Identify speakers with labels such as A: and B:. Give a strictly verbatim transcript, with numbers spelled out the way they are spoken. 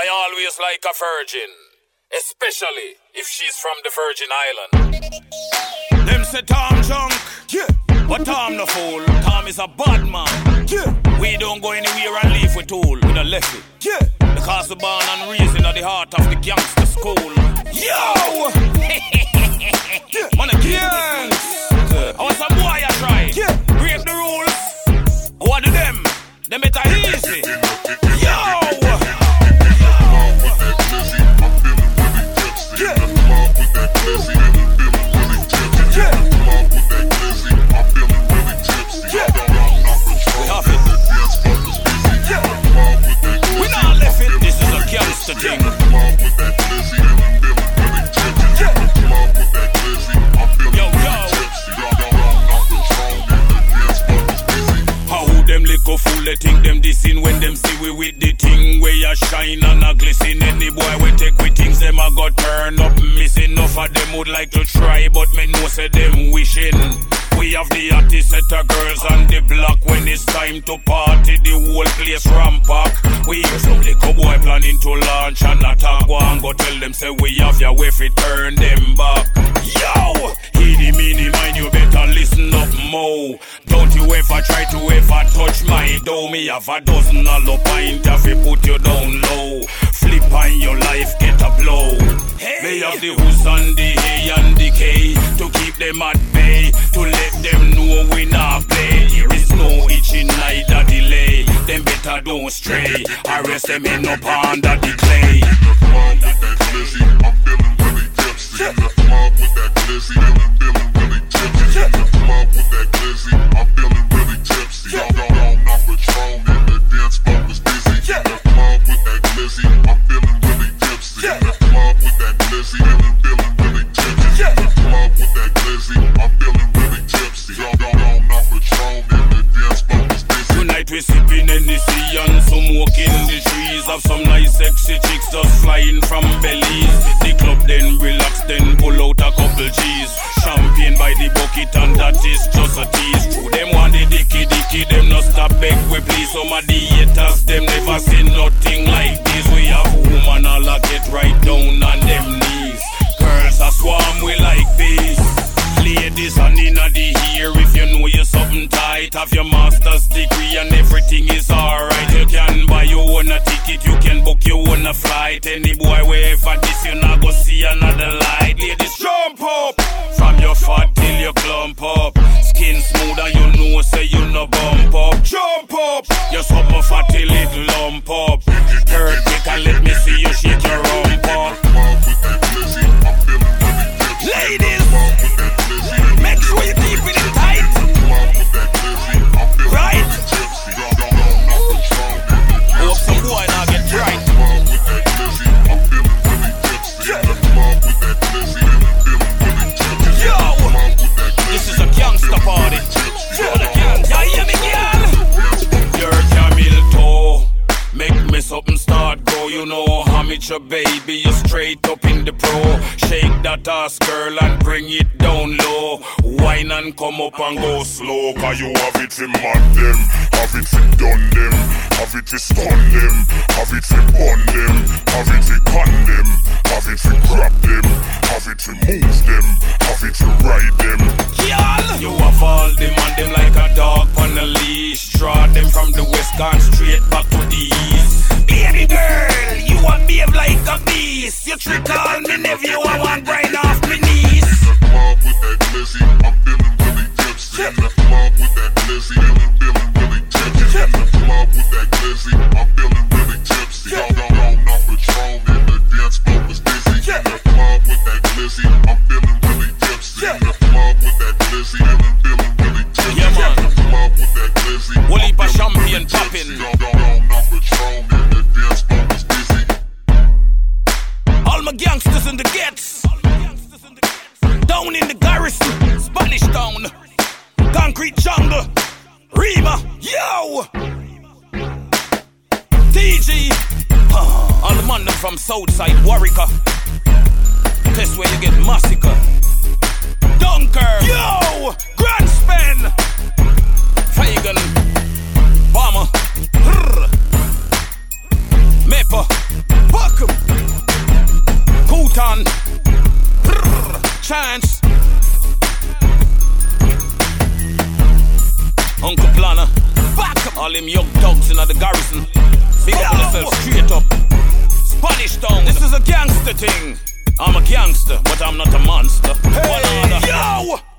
A: I always like a virgin, especially if she's from the Virgin Island. Them say Tom junk, yeah. But Tom no fool. Tom is a bad man, yeah. We don't go anywhere and leave with tool. We don't left it, yeah. Because we born and raised in the heart of the gangster school. Yo! Yeah. Man a gangster. I was a boy I try, yeah. Break the rules. What do them? Them better easy. Yo! Gangsta thing. Yo, yo. How them little fool they think them dissing when them see we with the thing where you shine and a glisten. Any boy we take with things them a got turn up missing. Enough of them would like to try but me know say them wishing. We have the hottest set of girls on the block. When it's time to party, the whole place rampack. We hear some little boy planning to launch and attack. Go and go tell them say we have your way fi turn them back. Yo! Heedy meeny mind, you better listen up mo. Don't you ever try to ever touch my dough. Me have a dozen hollow pint if you put you down low. Flip on your life, get a blow. Hey. Me have the who's on the A and the K to keep them at bay. To let them know we not play. There is no itching, neither delay. Them better don't stray. Arrest them in up under the clay. In the club with that glizzy, I'm feeling really tipsy. In the club with that glizzy, I'm feeling really tipsy. In the club with that glizzy, I'm feeling really tipsy. Y'all don't know I'm not Patron and the dance floor was busy. In the club with that glizzy, I'm feeling really tipsy. In the club with that glizzy, I'm feeling really tipsy. In the club with that glizzy, I'm feeling really tipsy. Y'all don't know I'm not Patron and the dance floor was busy. Tonight we sipping Hennessy and smoking the trees of some nice sexy chicks just flying from bellies. The club then relax, then pull out a couple G's. Champagne by the bucket and that is just a tease. True, them want the dicky dicky, them no stop beg we please. Some of the haters, them never seen nothing like this. We have woman all a get right down on them knees. Girls a swarm we like this. Ladies and inna the ear, if you know you're something tight, have your master's degree and everything is alright. You can buy your own a ticket, you can book your own a flight. Any boy wherever this you not go see another light. Ladies jump up, from your fat till you clump up. Skin smooth and you know say you no bump up. Jump up, you're super fat till it lump up. Third kick and let me see you shake your rump up. Ladies, make sure you keep it tight. Right? Hope some boy now get right. Yo, this is a gangster party. Yeah, hear me, girl? Your camel toe make me something start go. You know how much your baby, you straight up in the pro. Shake that ass, girl, and bring it down low. Wine and come up and go slow. Cause you have it to mad them, have it to done them, have it to stun them, have it to bun them, have it to con them, have it to grab them, have it to move them, have it to ride them. Y'all, you have all them and them like a dog on a leash. Draw them from the west, gone straight back to the east. Baby girl, you want behave like a beast. You trick all me nephew, I want grind off me knees. In the club with that glizzy, I'm feeling really tipsy. In the club with that glizzy, I'm feeling really tipsy. In the club with that glizzy, I'm feeling really tipsy. Y'all don't know I'm not Patron and the dance floor was busy. In the club with that glizzy, I'm feeling really tipsy. In the club with that glizzy, I'm feeling really tipsy. Yeah, man. In the club with that glizzy, we'll heap a champagne popping. Y'all don't know I'm not Patron and the dance floor was busy. All my gangsters in the gets. Down in the garrison, Spanish town, Concrete Jungle, Rima, yo! T G, uh, all the man from Southside, Warwicker. This where you get massacre. Dunker, yo! Grand Spen, Fagan, Bomber, Mepa, chance. Uncle Planner, back up. All them young dogs in the garrison. Big up on yourself, straight up. Spanish town. This is a gangster thing. I'm a gangster, but I'm not a monster. Hey, yo!